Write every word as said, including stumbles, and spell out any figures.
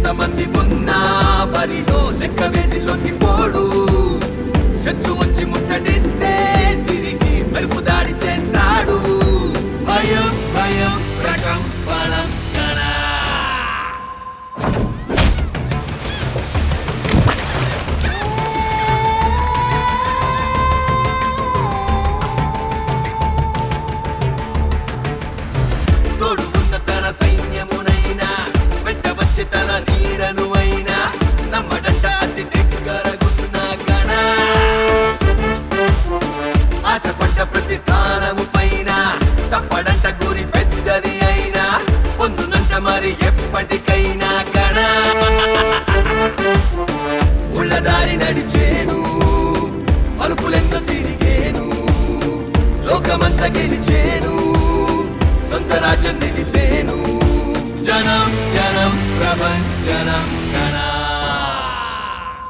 ఎంతమంది ఉన్నా బరిలో లెక్క వేసి లొంగిపోడు శత్రు వచ్చి ముట్టడిస్తే తిరిగి మెరుపు దాడి చేస్తాడు భయం భయం ప్రకంపనం గణ తోడు ఉన్న తన సైన్యమునైనా వెంట వచ్చి తన నీడను అయినా నమ్మడంట అతి దగ్గరగున్న గణ ఆశపడ్డ ప్రతి స్థానము పైన తప్పడంట గురి పెద్దది అయినా పొందునంట మరి ఎప్పటికైనా గణ ఉళ్ళదారి నడిచేను అలుపులెన్నో తిరిగేను లోకమంతా గెలిచేను సొంత రాజ్యం నిలిపేను జనం జనం ప్రపంచనం గణ